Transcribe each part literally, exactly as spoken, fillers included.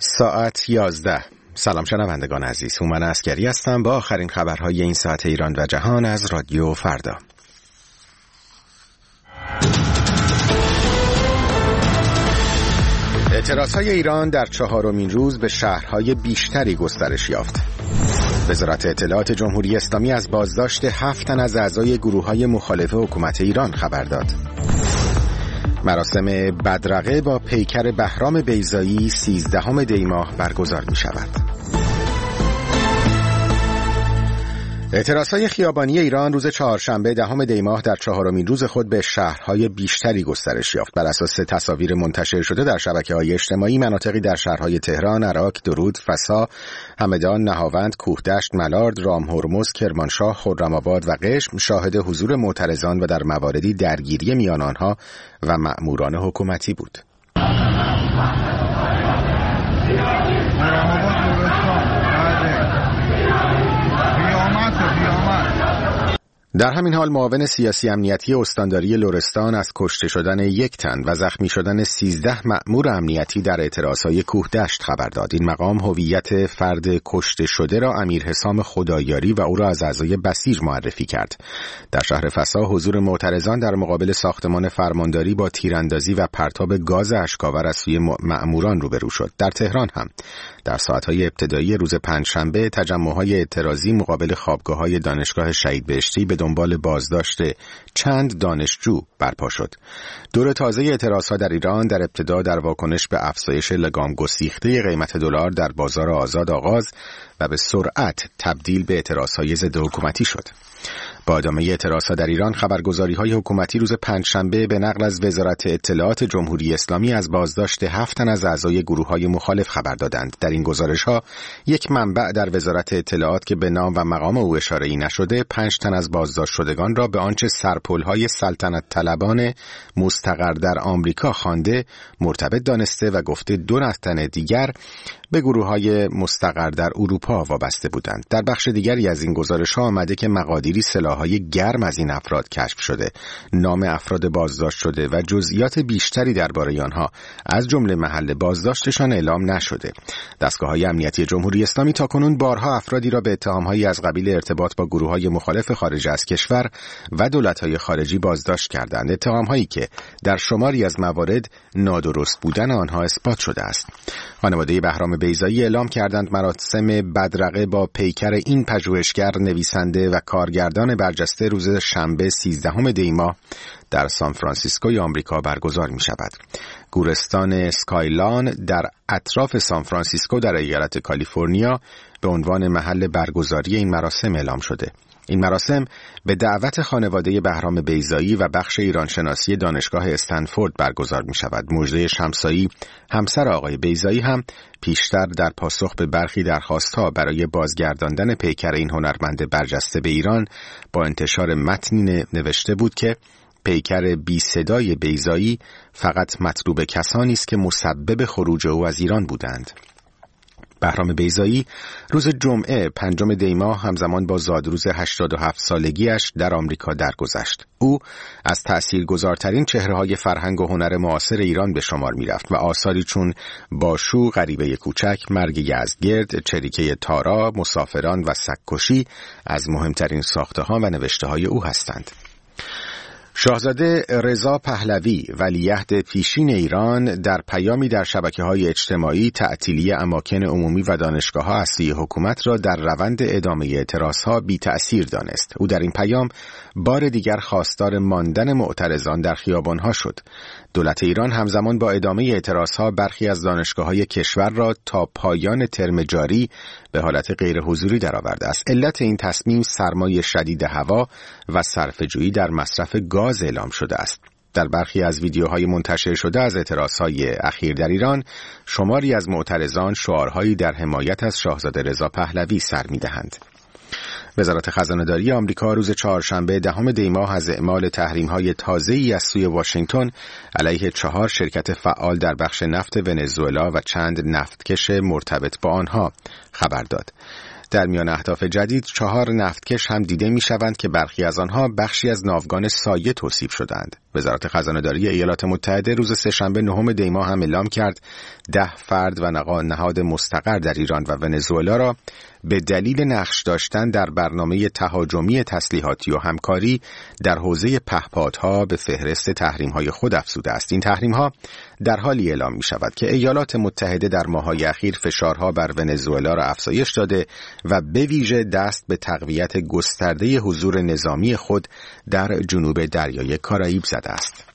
ساعت یازده. سلام شنوندگان عزیز، هومن عسکری هستم با آخرین خبرهای این ساعت ایران و جهان از رادیو فردا. اعتراضهای ایران در چهارمین روز به شهرهای بیشتری گسترش یافت. وزارت اطلاعات جمهوری اسلامی از بازداشت هفت تن از اعضای گروه‌های مخالف حکومت ایران خبر داد. مراسم بدرقه با پیکر بهرام بیضایی سیزدهم دی ماه برگزار می شود. اعتراضهای خیابانی ایران روز چهارشنبه دهم دی ماه در چهارمین روز خود به شهرهای بیشتری گسترش یافت. بر اساس تصاویر منتشر شده در شبکه‌های اجتماعی، مناطقی در شهرهای تهران، عراق، درود، فسا، همدان، نهاوند، کوهدشت، ملارد، رامهرمز، کرمانشاه، خرم‌آباد و قشم شاهد حضور معترضان و در مواردی درگیری میان آنها و مأموران حکومتی بود. در همین حال معاون سیاسی امنیتی استانداری لرستان از کشته شدن یک تن و زخمی شدن سیزده مأمور امنیتی در اعتراضهای کوهدشت خبر داد. این مقام هویت فرد کشته شده را امیر حسام خدایاری و او را از اعضای بسیج معرفی کرد. در شهر فسا حضور معترضان در مقابل ساختمان فرمانداری با تیراندازی و پرتاب گاز اشک‌آور از سوی مأموران روبرو شد. در تهران هم در ساعت‌های ابتدایی روز پنجشنبه تجمع‌های اعتراضی مقابل خوابگاه‌های دانشگاه شهید بهشتی به دنبال بازداشت چند دانشجو برپا شد. دور تازه اعتراضها در ایران در ابتدا در واکنش به افزایش لگام گسیخته قیمت دلار در بازار آزاد آغاز و به سرعت تبدیل به اعتراضهای ضد حکومتی شد. با ادامه اعتراضها در ایران، خبرگزاری‌های حکومتی روز پنجشنبه به نقل از وزارت اطلاعات جمهوری اسلامی از بازداشت هفت تن از اعضای گروه‌های مخالف خبر دادند. در این گزارش‌ها یک منبع در وزارت اطلاعات که به نام و مقام او اشاره‌ای نشده، پنج تن از بازداشت شدگان را به آنچه سرپل‌های سلطنت طلبان مستقر در آمریکا خوانده مرتبط دانسته و گفته دو تن دیگر به گروه‌های مستقر در اروپا وابسته بودند. در بخش دیگری از این گزارش‌ها آمده که مقادیری سلاح‌های گرم از این افراد کشف شده، نام افراد بازداشت شده و جزئیات بیشتری درباره آنها از جمله محل بازداشتشان اعلام نشده. دستگاه‌های امنیتی جمهوری اسلامی تاکنون بارها افرادی را به اتهام‌هایی از قبیل ارتباط با گروه‌های مخالف خارج از کشور و دولت‌های خارجی بازداشت کردند، اتهام‌هایی که در شماری از موارد نادرست بودن آنها اثبات شده است. خانواده بهرام بیضایی اعلام کردند مراسم بدرقه با پیکر این پژوهشگر، نویسنده و کارگردان برجسته روز شنبه سیزدهم دی ماه در سان فرانسیسکوی آمریکا برگزار می شود. گورستان اسکایلان در اطراف سان فرانسیسکو در ایالت کالیفرنیا به عنوان محل برگزاری این مراسم اعلام شده. این مراسم به دعوت خانواده بهرام بیضایی و بخش ایرانشناسی دانشگاه استنفورد برگزار می شود. مژده شمسایی، همسر آقای بیضایی، هم پیشتر در پاسخ به برخی درخواست‌ها برای بازگرداندن پیکر این هنرمند برجسته به ایران با انتشار متنی نوشته بود که پیکر بی صدای بیضایی فقط مطلوب کسانی است که مسبب خروج او از ایران بودند. بهرام بیضایی روز جمعه پنجم دی ماه همزمان با زادروز هشتاد و هفت سالگیش در آمریکا درگذشت. او از تأثیرگذارترین چهره‌های فرهنگ و هنر معاصر ایران به شمار می‌رفت و آثاری چون باشو، غریبه کوچک، مرگ یزدگرد، چریکه تارا، مسافران و سگ‌کشی از مهمترین ساخته‌ها و نوشته‌های او هستند. شاهزاده رضا پهلوی ولیعهد پیشین ایران در پیامی در شبکه‌های اجتماعی تعطیلی اماکن عمومی و دانشگاه‌ها از سوی حکومت را در روند ادامه اعتراضها بی تأثیر دانست. او در این پیام بار دیگر خواستار ماندن معترضان در خیابان‌ها شد. دولت ایران همزمان با ادامه اعتراضها برخی از دانشگاه‌های کشور را تا پایان ترم جاری به حالت غیر حضوری درآورده است. علت این تصمیم سرمای شدید هوا و صرفه‌جویی در مصرف گاز اعلام شده است. در برخی از ویدیوهای منتشر شده از اعتراضهای اخیر در ایران، شماری از معترضان شعارهایی در حمایت از شاهزاده رضا پهلوی سر می‌دهند. وزارت خزانه‌داری آمریکا روز چهارشنبه دهم دی ماه از اعمال تحریم‌های تازه‌ای از سوی واشنگتن علیه چهار شرکت فعال در بخش نفت ونزوئلا و چند نفتکش مرتبط با آنها خبر داد. در میان اهداف جدید چهار نفتکش هم دیده می‌شوند که برخی از آنها بخشی از ناوگان سایه توصیف شدند. وزارت خزانه‌داری ایالات متحده روز سه‌شنبه نهم دی ماه هم اعلام کرد ده فرد و نهاد مستقر در ایران و ونزوئلا را به دلیل نقش داشتن در برنامه تهاجمی تسلیحاتی و همکاری در حوزه پهپادها به فهرست تحریم‌های خود افزوده است. این تحریم‌ها در حالی اعلام می‌شود که ایالات متحده در ماه‌های اخیر فشارها بر ونزوئلا را افزایش داده و به ویژه دست به تقویت گسترده حضور نظامی خود در جنوب دریای کارائیب زده است.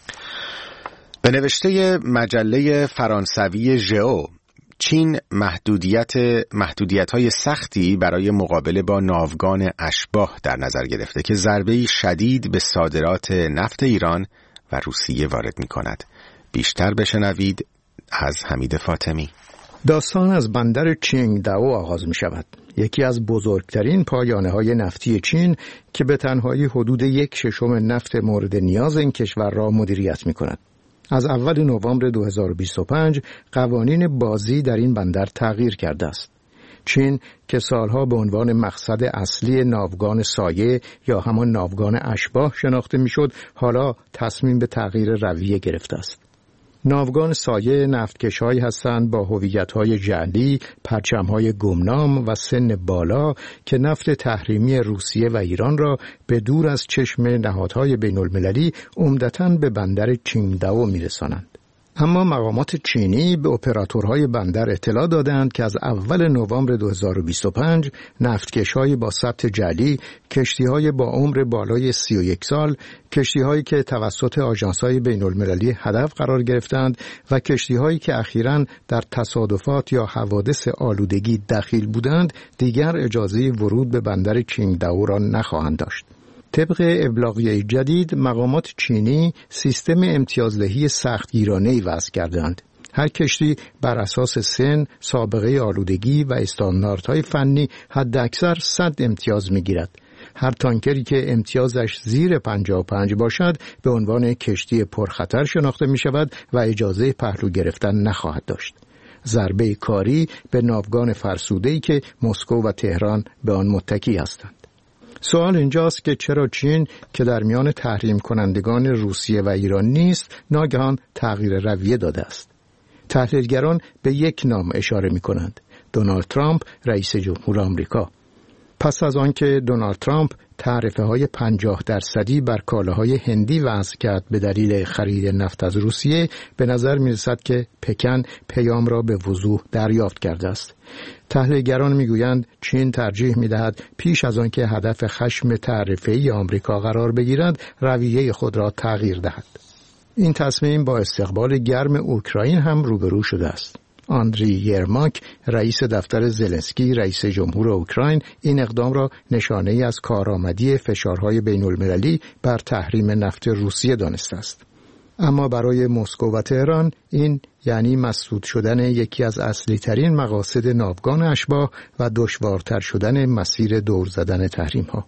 به نوشته مجله فرانسوی ژئو، چین محدودیت محدودیت‌های سختی برای مقابله با ناوگان اشباح در نظر گرفته که ضربه‌ای شدید به صادرات نفت ایران و روسیه وارد می‌کند. بیشتر بشنوید از حمید فاطمی. داستان از بندر چینگداو آغاز می شود. یکی از بزرگترین پایانه‌های نفتی چین که به تنهایی حدود یک ششم نفت مورد نیاز این کشور را مدیریت می کند. از اول نوامبر دو هزار و بیست و پنج قوانین بازی در این بندر تغییر کرده است. چین که سالها به عنوان مقصد اصلی ناوگان سایه یا همان ناوگان اشباح شناخته میشد، حالا تصمیم به تغییر رویه گرفته است. ناوگان سایه نفتکش‌هایی هستند با هویت‌های جعلی، پرچم‌های گمنام و سن بالا که نفت تحریمی روسیه و ایران را به دور از چشم نهادهای بین‌المللی عمدتاً به بندر چینگداو می‌رسانند. اما مقامات چینی به اپراتورهای بندر اطلاع دادند که از اول نوامبر دو هزار و بیست و پنج نفتکش‌های با ثبت جعلی، کشتی‌های با عمر بالای سی و یک سال، کشتی‌هایی که توسط آژانس‌های بین‌المللی هدف قرار گرفتند و کشتی‌هایی که اخیراً در تصادفات یا حوادث آلودگی دخیل بودند، دیگر اجازه ورود به بندر چینگداو را نخواهند داشت. طبق ابلاغیه جدید، مقامات چینی سیستم امتیازدهی سختگیرانه‌ای وضع کردند. هر کشتی بر اساس سن، سابقه آلودگی و استانداردهای فنی حداکثر صد امتیاز می‌گیرد. هر تانکری که امتیازش زیر پنجاه و پنج باشد به عنوان کشتی پرخطر شناخته می‌شود و اجازه پهلو گرفتن نخواهد داشت. ضربه کاری به ناوگان فرسوده‌ای که مسکو و تهران به آن متکی هستند. سوال اینجاست که چرا چین که در میان تحریم کنندگان روسیه و ایران نیست، ناگهان تغییر رویه داده است. تحلیلگران به یک نام اشاره می کنند: دونالد ترامپ، رئیس جمهور آمریکا. پس از آنکه دونالد ترامپ تعرفه‌های پنجاه درصدی بر کالاهای هندی وضع کرد به دلیل خرید نفت از روسیه، به نظر می‌رسد که پکن پیام را به وضوح دریافت کرده است. تحلیلگران می‌گویند چین ترجیح می‌دهد پیش از آنکه هدف خشم تعرفه‌ای آمریکا قرار بگیرد، رویه خود را تغییر دهد. این تصمیم با استقبال گرم اوکراین هم روبرو شده است. آندری یرماک، رئیس دفتر زلنسکی رئیس جمهور اوکراین، این اقدام را نشانه‌ای از کارآمدی فشارهای بین‌المللی بر تحریم نفت روسیه دانسته است. اما برای مسکو و تهران این یعنی مسدود شدن یکی از اصلی ترین مقاصد ناوگان اشباح و دشوارتر شدن مسیر دور زدن تحریم‌ها.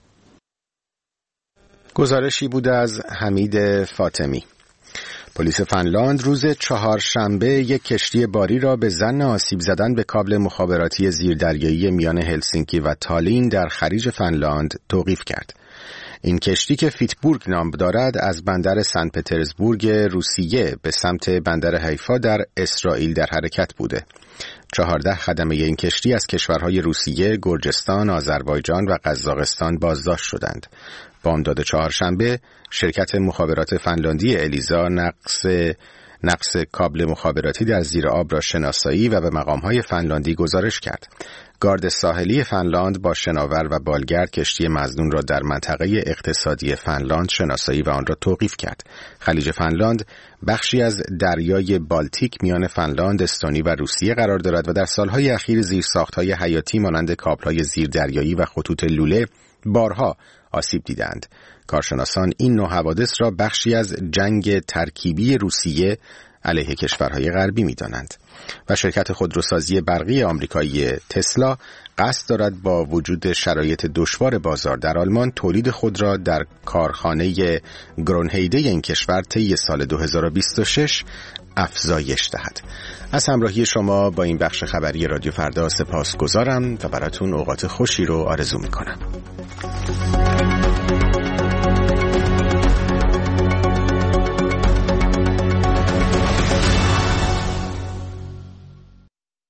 گزارشی بود از حمید فاطمی. پلیس فنلاند روز چهارشنبه یک کشتی باری را به ظن آسیب زدن به کابل مخابراتی زیردریایی میان هلسینکی و تالین در خلیج فنلاند توقیف کرد. این کشتی که فیتبورگ نام دارد از بندر سن پترزبورگ روسیه به سمت بندر حیفا در اسرائیل در حرکت بوده. چهارده خدمه این کشتی از کشورهای روسیه، گرجستان، آذربایجان و قزاقستان بازداشت شدند. بامداد چهارشنبه شرکت مخابرات فنلاندی الیزا نقص نقص کابل مخابراتی در زیر آب را شناسایی و به مقام‌های فنلاندی گزارش کرد. گارد ساحلی فنلاند با شناور و بالگرد کشتی مظنون را در منطقه اقتصادی فنلاند شناسایی و آن را توقیف کرد. خلیج فنلاند بخشی از دریای بالتیک میان فنلاند، استونی و روسیه قرار دارد و در سالهای اخیر زیرساخت‌های حیاتی مانند کابل‌های زیردریایی و خطوط لوله بارها آسیب دیدند. کارشناسان این نوع حوادث را بخشی از جنگ ترکیبی روسیه علیه کشورهای غربی می‌دانند و شرکت خودروسازی برقی آمریکایی تسلا قصد دارد با وجود شرایط دشوار بازار در آلمان تولید خود را در کارخانه گرونهیده این کشور طی سال دو هزار و بیست و شش افزایش دهد. از همراهی شما با این بخش خبری رادیو فردا سپاسگزارم و براتون اوقات خوشی رو آرزو می‌کنم.